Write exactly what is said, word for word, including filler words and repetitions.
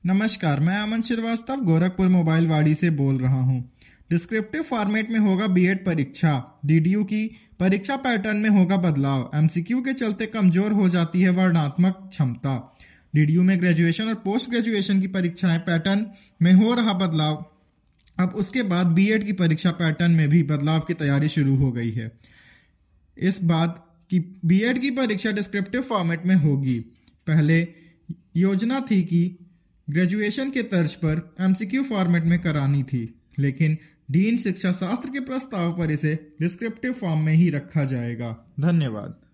नमस्कार, मैं अमन श्रीवास्तव गोरखपुर मोबाइल वाड़ी से बोल रहा हूँ। डिस्क्रिप्टिव फॉर्मेट में होगा बीएड परीक्षा। डीडीयू की परीक्षा पैटर्न में होगा बदलाव। एमसीक्यू के चलते कमजोर हो जाती है वर्णनात्मक क्षमता। डीडीयू में ग्रेजुएशन और पोस्ट ग्रेजुएशन की परीक्षाएं पैटर्न में हो रहा बदलाव। अब उसके बाद बीएड की परीक्षा पैटर्न में भी बदलाव की तैयारी शुरू हो गई है। इस बात की बीएड की परीक्षा डिस्क्रिप्टिव फॉर्मेट में होगी। पहले योजना थी कि ग्रेजुएशन के तर्ज पर एमसीक्यू फॉर्मेट में करानी थी, लेकिन डीन शिक्षा शास्त्र के प्रस्ताव पर इसे डिस्क्रिप्टिव फॉर्म में ही रखा जाएगा। धन्यवाद।